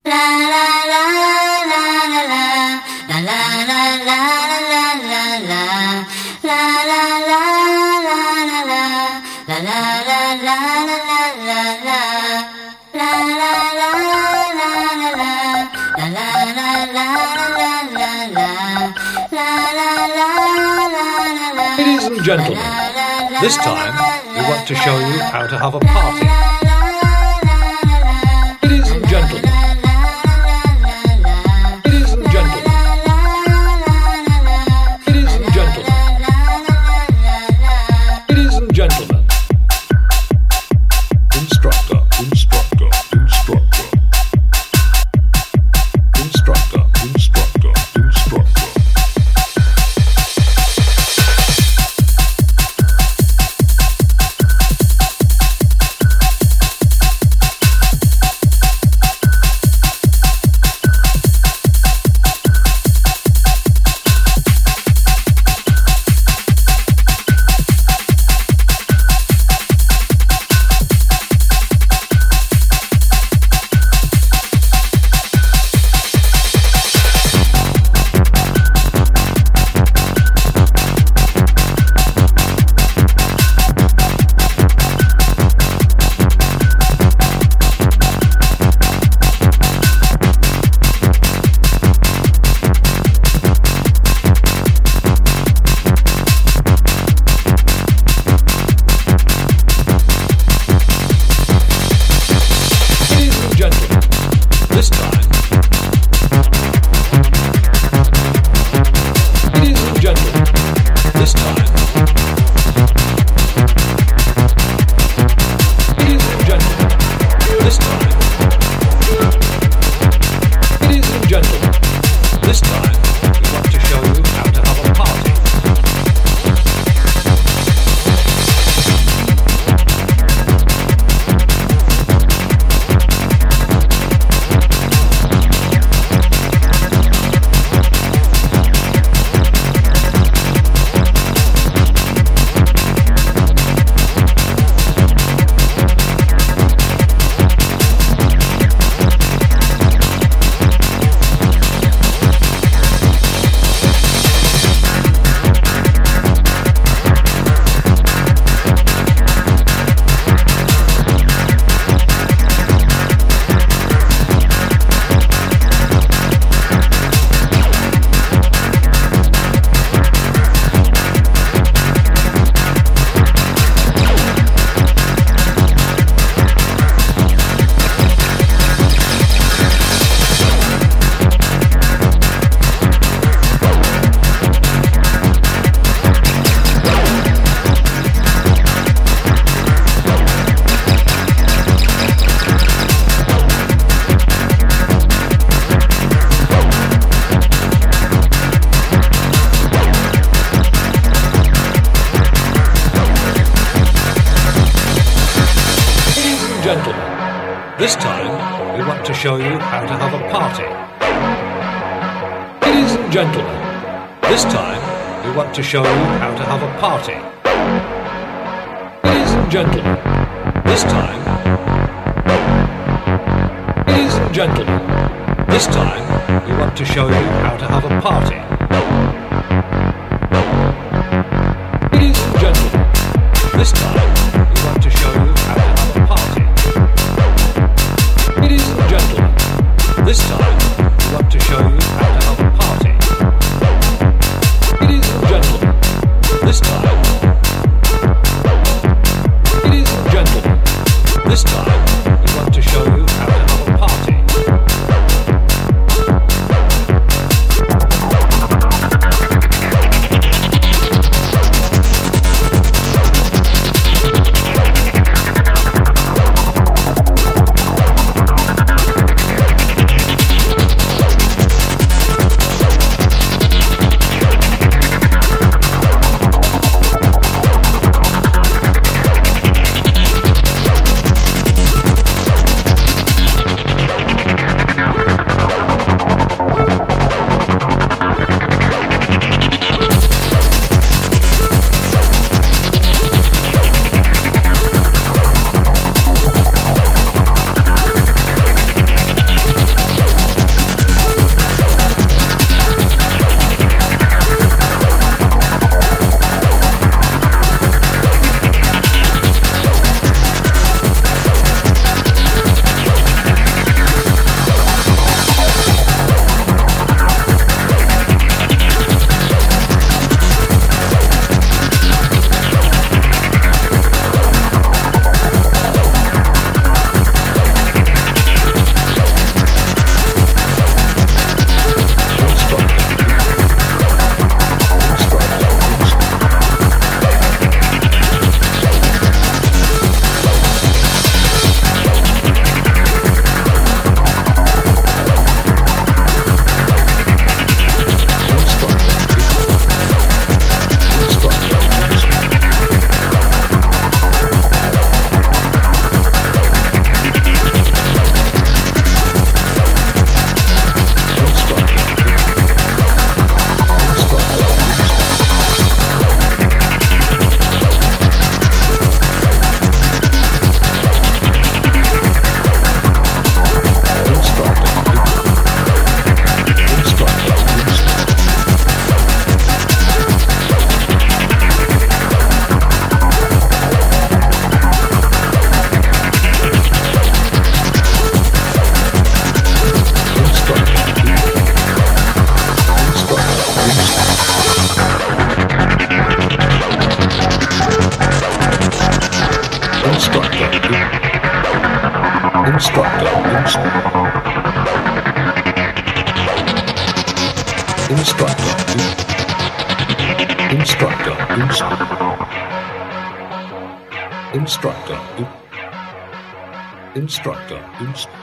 Ladies and gentlemen, this time we want to show you how to have a party. Ladies and gentlemen, ladies and gentlemen, ladies and gentlemen, ladies and gentlemen, instructor, instructor, instructor, instructor, instructor, instructor. This time, we want to show you how to have a party. Ladies and gentlemen, this time, we want to show you how to have a party. Ladies and gentlemen, this time, ladies and gentlemen, this time, we want to show you how to have a party. Ladies and gentlemen, this time, we want to show you how to have a party. Ladies and gentlemen, this time we want to show you how to have a party. Ladies and gentlemen, this time. Ladies and gentlemen, this time we want to show you how to have a party. Instructor. Instructor.